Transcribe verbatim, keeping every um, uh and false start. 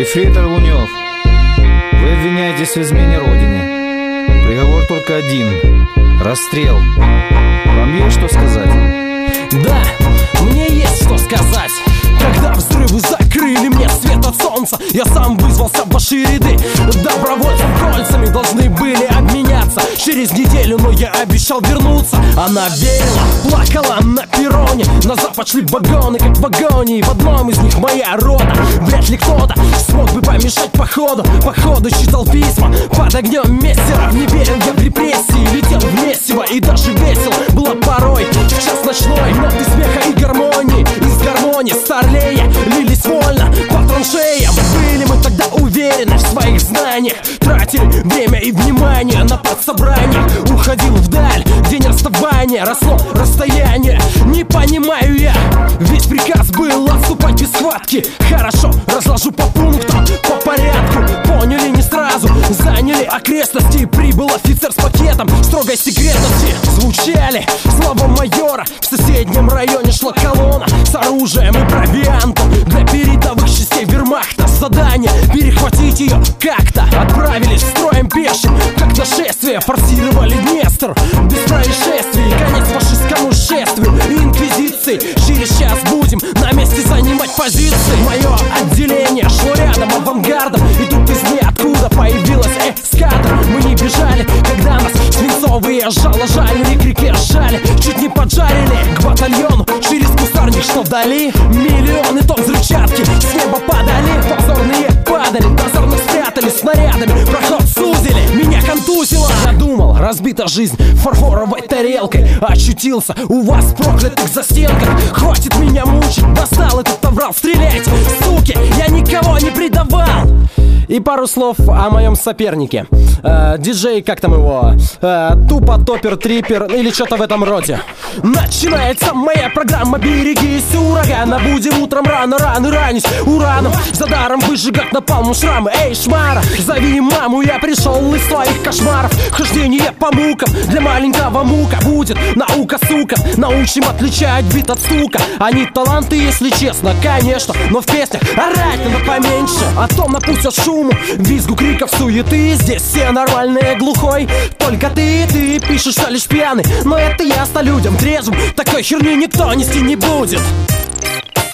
Ефрейтор Лунев, вы обвиняетесь в измене Родине. Приговор только один – расстрел. Вам есть что сказать? Да, мне есть что сказать. Когда взрывы закрыли мне свет от солнца, я сам вызвался в ваши ряды. Добровольцам кольцами должны были обменяться через неделю, но я обещал вернуться. Она верила, плакала на перроне. На запад шли вагоны, как в вагоне, и в одном из них моя рота. Вряд ли кто-то смог бы помешать походу. Походу читал письма под огнем мессера. Не верил я в репрессии, летел в месиво. И даже весело было порой в час ночной. Ноты смеха и гармонии, из гармонии старлея лились вольно по траншеям. Были мы тогда уверены в своих знаниях, тратили время и внимание на подсобраниях. Уходил вдаль, день расставания, росло расстояние. Не понимаю я, ведь приказ был отступать без схватки. Хорошо, разложу по пунктам, по порядку. Поняли не сразу, заняли окрестности. Прибыл офицер с пакетом строгой секретности. Звучали слова майора. В соседнем районе шла колонна с оружием и провиантом для передовых частей вермахта. Задание перехватить ее как-то. Отправились строем пешим, как нашествие. Форсировали Днестр без происшествий. Конец фашистскому шествию и инквизиции. Через час будем на месте занимать позиции. Мое отделение шло рядом авангардом. И тут из ниоткуда появилась эскадра. Мы не бежали, когда нас свинцовые жало жалили, к реке сжали, чуть не поджарили. К батальону через кустарник, что вдали. Миллионы тонн взрывчатки с неба падали. Позорные падали, дозорно спрятали снарядами. Проход сузили, меня контузило. Я думал, разбита жизнь фарфоровой тарелкой. Очутился у вас в проклятых застенках. Хватит меня мучить, достал этот оврал. Стреляйте, суки, я никого не предавал. И пару слов о моем сопернике. э, Диджей, как там его? э, Тупо, топер, трипер или что-то в этом роде. Начинается моя программа, берегись урагана. Будем утром рано-рано ранить ураном. За даром выжигать напалмом шрамы. Эй, шмара, зови маму, я пришел из твоих кошмаров. Хождение по мукам, для маленького мука будет наука, сука. Научим отличать бит от стука. Они таланты, если честно, конечно. Но в песнях орать надо поменьше, а то напустят шум, визгу, криков, суеты. Здесь все нормальные, глухой. Только ты, ты пишешь, что лишь пьяный. Но это ясно людям трезвым, такой херни никто нести не будет.